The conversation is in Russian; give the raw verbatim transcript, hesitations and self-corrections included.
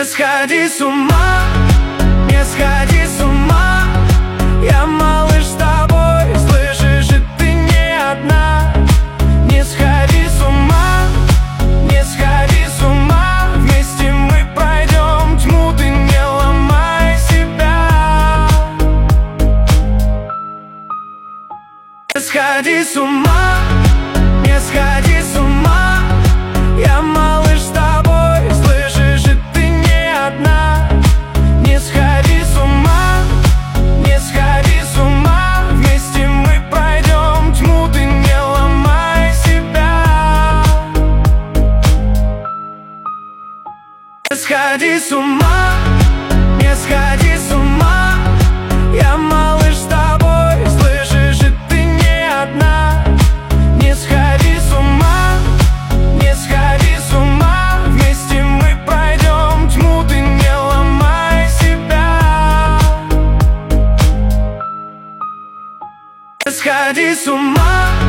Сходи с ума, не сходи с ума. Я, малыш, с тобой, слышишь, и ты не одна. Не сходи с ума, не сходи с ума. Вместе мы пройдем тьму, ты не ломай себя. Сходи с ума, не сходи с ума. Я, малыш, с тобой, слышишь, и ты не одна. Не сходи с ума, не сходи с ума. Вместе мы пройдем тьму, ты не ломай себя. Сходи с ума, не сходи с ума. Я, малыш, с тобой, слышишь, и ты не одна. Не сходи с ума, не сходи с ума. Вместе мы пройдем тьму, ты не ломай себя. Сходи с ума.